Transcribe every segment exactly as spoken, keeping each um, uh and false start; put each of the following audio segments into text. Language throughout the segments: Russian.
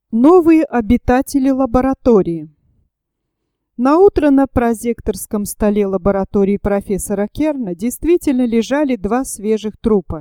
Новые обитатели лаборатории. Наутро на прозекторском столе лаборатории профессора Керна действительно лежали два свежих трупа.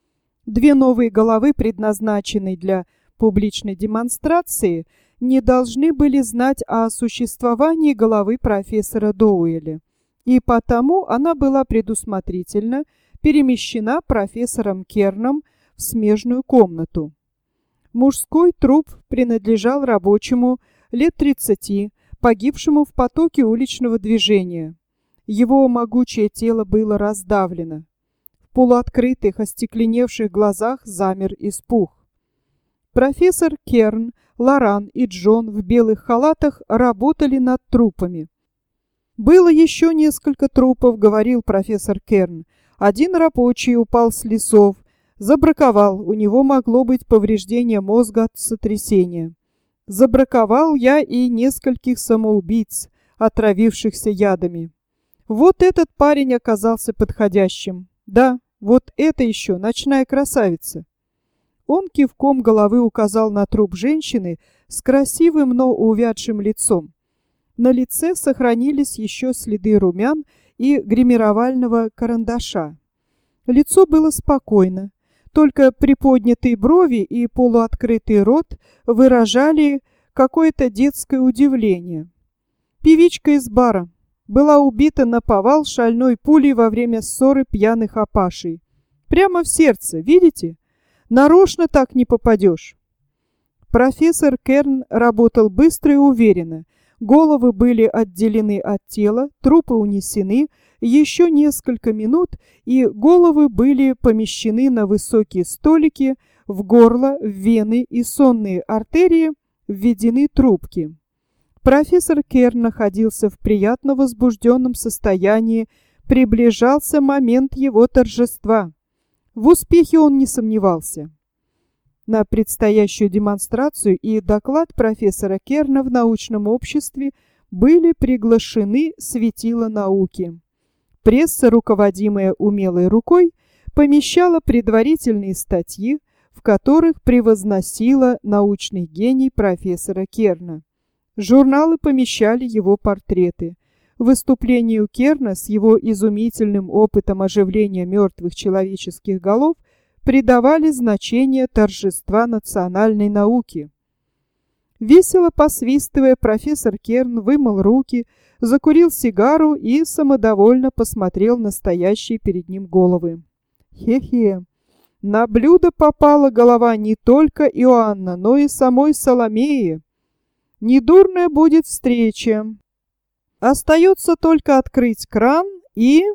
Две новые головы, предназначенные для публичной демонстрации, не должны были знать о существовании головы профессора Доуэля, и потому она была предусмотрительно перемещена профессором Керном в смежную комнату. Мужской труп принадлежал рабочему лет тридцати, погибшему в потоке уличного движения. Его могучее тело было раздавлено. В полуоткрытых, остекленевших глазах замер испуг. Профессор Керн, Лоран и Джон в белых халатах работали над трупами. «Было еще несколько трупов», — говорил профессор Керн. «Один рабочий упал с лесов. Забраковал, у него могло быть повреждение мозга от сотрясения. Забраковал я и нескольких самоубийц, отравившихся ядами. Вот этот парень оказался подходящим. Да, вот это еще ночная красавица». Он кивком головы указал на труп женщины с красивым, но увядшим лицом. На лице сохранились еще следы румян и гримировального карандаша. Лицо было спокойно. Только приподнятые брови и полуоткрытый рот выражали какое-то детское удивление. Певичка из бара была убита наповал шальной пулей во время ссоры пьяных опашей. Прямо в сердце, видите? Нарочно так не попадешь. Профессор Керн работал быстро и уверенно. Головы были отделены от тела, трупы унесены. Еще несколько минут, и головы были помещены на высокие столики, в горло, в вены и сонные артерии введены трубки. Профессор Керн находился в приятно возбужденном состоянии, приближался момент его торжества. В успехе он не сомневался. На предстоящую демонстрацию и доклад профессора Керна в научном обществе были приглашены светила науки. Пресса, руководимая умелой рукой, помещала предварительные статьи, в которых превозносила научный гений профессора Керна. Журналы помещали его портреты. Выступлению Керна с его изумительным опытом оживления мертвых человеческих голов придавали значение торжества национальной науки. Весело посвистывая, профессор Керн вымыл руки, закурил сигару и самодовольно посмотрел на стоящие перед ним головы. Хе-хе, на блюдо попала голова не только Иоанна, но и самой Соломеи. Недурная будет встреча. Остается только открыть кран, и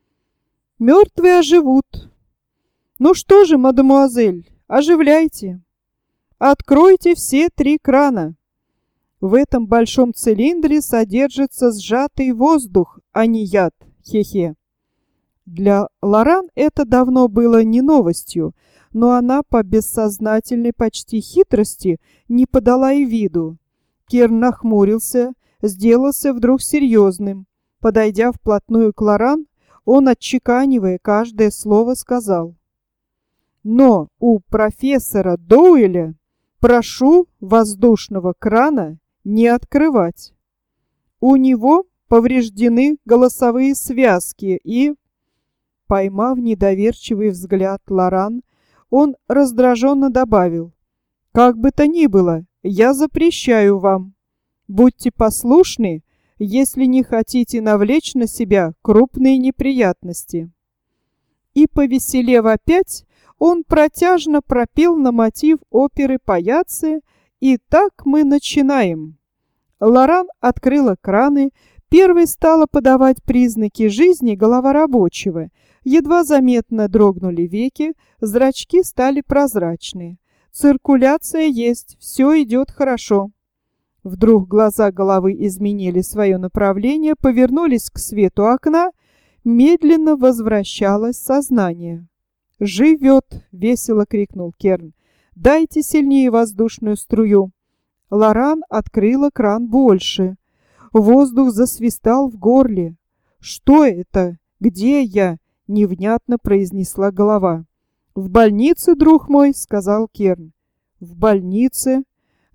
мертвые оживут. Ну что же, мадемуазель, оживляйте. Откройте все три крана. В этом большом цилиндре содержится сжатый воздух, а не яд. Хе-хе. Для Лоран это давно было не новостью, но она по бессознательной почти хитрости не подала и виду. Керн нахмурился, сделался вдруг серьезным. Подойдя вплотную к Лоран, он, отчеканивая каждое слово, сказал: «Но у профессора Доуэля прошу воздушного крана не открывать. У него повреждены голосовые связки и...» Поймав недоверчивый взгляд Лоран, он раздраженно добавил: «Как бы то ни было, я запрещаю вам. Будьте послушны, если не хотите навлечь на себя крупные неприятности». И, повеселев опять, он протяжно пропел на мотив оперы «Паяцци», и так мы начинаем. Лоран открыла краны, первой стала подавать признаки жизни голова рабочего. Едва заметно дрогнули веки, зрачки стали прозрачные. Циркуляция есть, все идет хорошо. Вдруг глаза головы изменили свое направление, повернулись к свету окна, медленно возвращалось сознание. «Живет!» — весело крикнул Керн. «Дайте сильнее воздушную струю!» Лоран открыла кран больше. Воздух засвистал в горле. «Что это? Где я?» — невнятно произнесла голова. «В больнице, друг мой», — сказал Керн. «В больнице?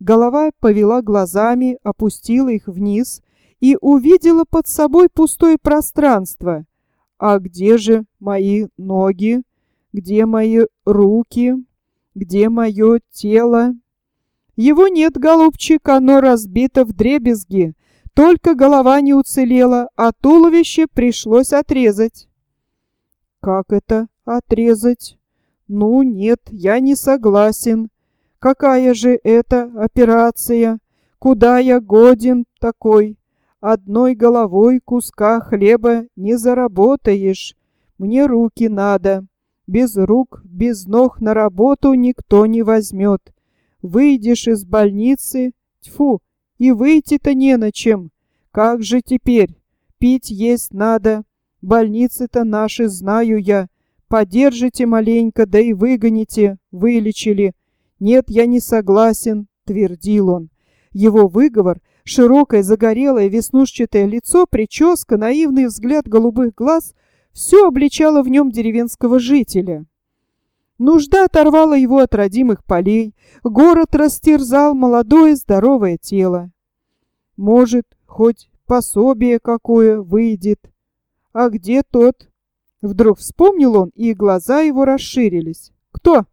Голова повела глазами, опустила их вниз и увидела под собой пустое пространство. А где же мои ноги? Где мои руки? Где мое тело? Его нет, голубчик, оно разбито вдребезги. Только голова не уцелела, а туловище пришлось отрезать. Как это отрезать? Ну, нет, я не согласен. Какая же это операция? Куда я годен такой? Одной головой куска хлеба не заработаешь. Мне руки надо. Без рук, без ног на работу никто не возьмет. Выйдешь из больницы, тьфу, и выйти-то не на чем. Как же теперь? Пить есть надо. Больницы-то наши знаю я. Подержите маленько, да и выгоните, вылечили. Нет, я не согласен, твердил он. Его выговор, широкое, загорелое, веснушчатое лицо, прическа, наивный взгляд голубых глаз — все обличало в нем деревенского жителя. Нужда оторвала его от родимых полей, город растерзал молодое здоровое тело. Может, хоть пособие какое выйдет. А где тот? Вдруг вспомнил он, и глаза его расширились. Кто?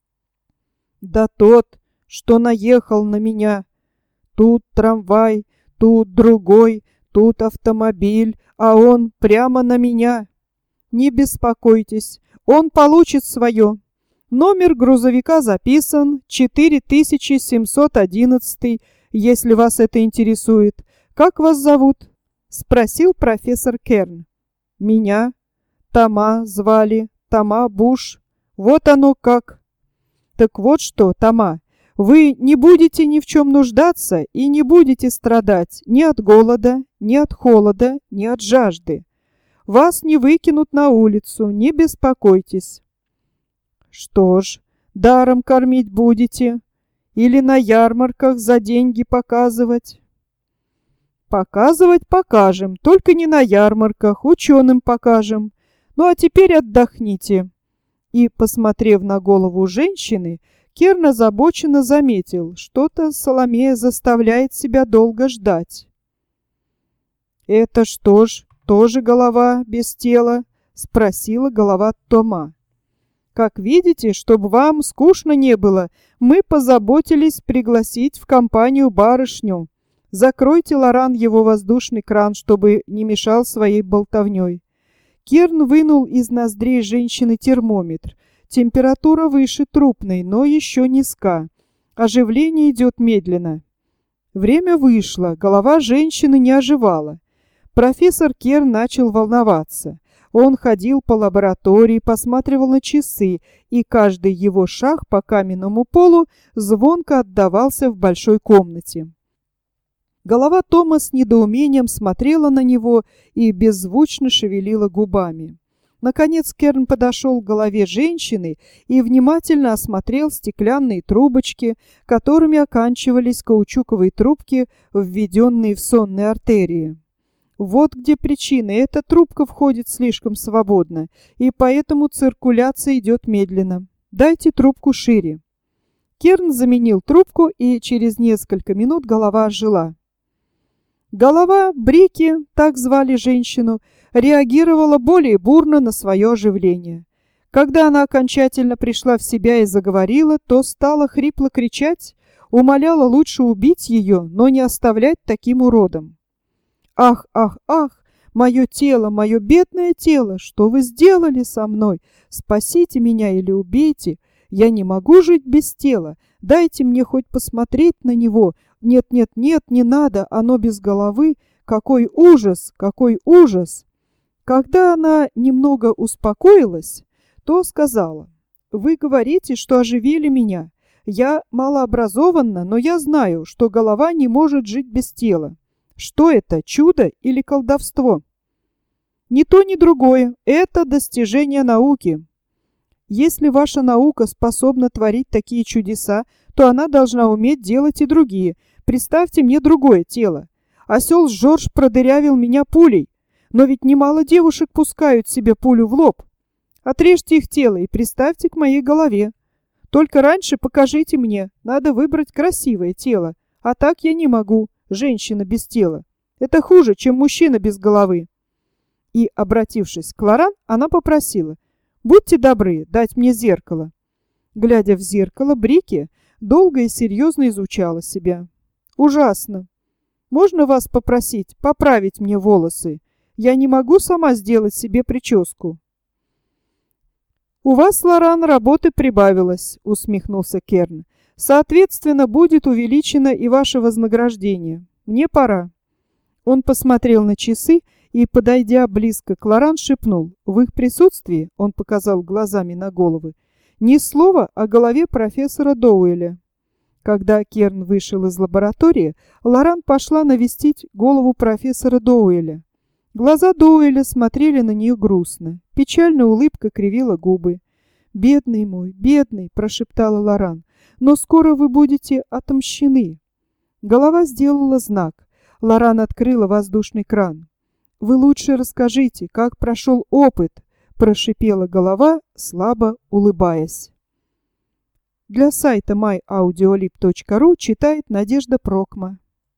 Да тот, что наехал на меня. Тут трамвай, тут другой, тут автомобиль, а он прямо на меня. Не беспокойтесь, он получит свое. Номер грузовика записан, четыре тысячи семьсот одиннадцать, если вас это интересует. Как вас зовут? Спросил профессор Керн. Меня? Тома звали, Тома Буш. Вот оно как. Так вот что, Тома, вы не будете ни в чем нуждаться и не будете страдать ни от голода, ни от холода, ни от жажды. Вас не выкинут на улицу, не беспокойтесь. Что ж, даром кормить будете? Или на ярмарках за деньги показывать? Показывать покажем, только не на ярмарках, ученым покажем. Ну а теперь отдохните. И, посмотрев на голову женщины, Керн озабоченно заметил, что-то Соломея заставляет себя долго ждать. «Это что ж, тоже голова без тела?» — спросила голова Тома. «Как видите, чтобы вам скучно не было, мы позаботились пригласить в компанию барышню. Закройте, Лоран, его воздушный кран, чтобы не мешал своей болтовней». Керн вынул из ноздрей женщины термометр. Температура выше трупной, но еще низка. Оживление идет медленно. Время вышло, голова женщины не оживала. Профессор Керн начал волноваться. Он ходил по лаборатории, посматривал на часы, и каждый его шаг по каменному полу звонко отдавался в большой комнате. Голова Тома с недоумением смотрела на него и беззвучно шевелила губами. Наконец Керн подошел к голове женщины и внимательно осмотрел стеклянные трубочки, которыми оканчивались каучуковые трубки, введенные в сонные артерии. Вот где причина. Эта трубка входит слишком свободно, и поэтому циркуляция идет медленно. Дайте трубку шире. Керн заменил трубку, и через несколько минут голова ожила. Голова Брики, так звали женщину, реагировала более бурно на свое оживление. Когда она окончательно пришла в себя и заговорила, то стала хрипло кричать, умоляла лучше убить ее, но не оставлять таким уродом. «Ах, ах, ах! Мое тело, мое бедное тело! Что вы сделали со мной? Спасите меня или убейте! Я не могу жить без тела! Дайте мне хоть посмотреть на него! Нет, нет, нет, не надо! Оно без головы! Какой ужас! Какой ужас!» Когда она немного успокоилась, то сказала: «Вы говорите, что оживили меня. Я малообразованна, но я знаю, что голова не может жить без тела. Что это, чудо или колдовство?» «Ни то, ни другое. Это достижение науки. Если ваша наука способна творить такие чудеса, то она должна уметь делать и другие. Представьте мне другое тело. Осел Жорж продырявил меня пулей, но ведь немало девушек пускают себе пулю в лоб. Отрежьте их тело и приставьте к моей голове. Только раньше покажите мне, надо выбрать красивое тело. А так я не могу, женщина без тела. Это хуже, чем мужчина без головы». И, обратившись к Лоран, она попросила: «Будьте добры, дать мне зеркало». Глядя в зеркало, Брике долго и серьезно изучала себя. «Ужасно. Можно вас попросить поправить мне волосы? Я не могу сама сделать себе прическу». «У вас, Лоран, работы прибавилось», — усмехнулся Керн. «Соответственно, будет увеличено и ваше вознаграждение. Мне пора». Он посмотрел на часы и, подойдя близко к Лоран, шепнул. В их присутствии, он показал глазами на головы, ни слова о голове профессора Доуэля. Когда Керн вышел из лаборатории, Лоран пошла навестить голову профессора Доуэля. Глаза Доуэля смотрели на нее грустно. Печальная улыбка кривила губы. «Бедный мой, бедный!» – прошептала Лоран. «Но скоро вы будете отомщены». Голова сделала знак. Лоран открыла воздушный кран. «Вы лучше расскажите, как прошел опыт», – прошипела голова, слабо улыбаясь. Для сайта май аудиолиб точка ру читает Надежда Прокма.